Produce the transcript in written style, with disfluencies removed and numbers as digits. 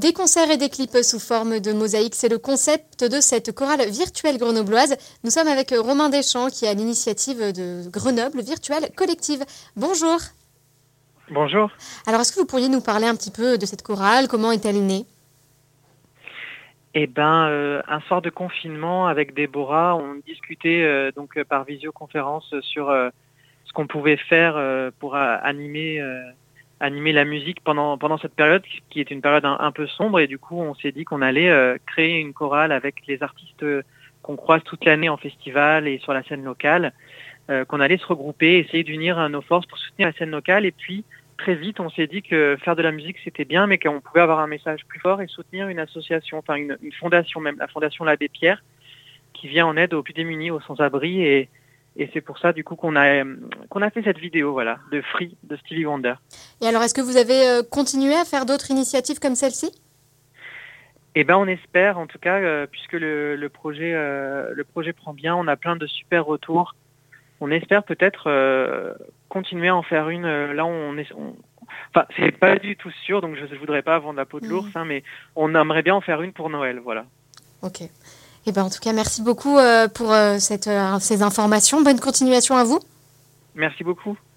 Des concerts et des clips sous forme de mosaïque, c'est le concept de cette chorale virtuelle grenobloise. Nous sommes avec Romain Deschamps qui est à l'initiative de Grenoble Virtuelle Collective. Bonjour. Bonjour. Alors, est-ce que vous pourriez nous parler un petit peu de cette chorale? Comment est-elle née? Un soir de confinement avec Déborah, on discutait par visioconférence sur ce qu'on pouvait faire pour animer la musique pendant cette période qui est une période un peu sombre, et du coup on s'est dit qu'on allait créer une chorale avec les artistes qu'on croise toute l'année en festival et sur la scène locale, qu'on allait se regrouper, essayer d'unir nos forces pour soutenir la scène locale. Et puis très vite, on s'est dit que faire de la musique, c'était bien, mais qu'on pouvait avoir un message plus fort et soutenir une association, enfin une fondation même, la Fondation l'Abbé Pierre, qui vient en aide aux plus démunis, aux sans-abri. Et c'est pour ça, du coup, qu'on a fait cette vidéo, voilà, de Free, de Stevie Wonder. Et alors, est-ce que vous avez continué à faire d'autres initiatives comme celle-ci? On espère, en tout cas, puisque le projet prend bien, on a plein de super retours. On espère peut-être continuer à en faire une. Enfin, c'est pas du tout sûr, donc je voudrais pas vendre la peau de l'ours, mais on aimerait bien en faire une pour Noël, voilà. Ok. En tout cas, merci beaucoup pour ces informations. Bonne continuation à vous. Merci beaucoup.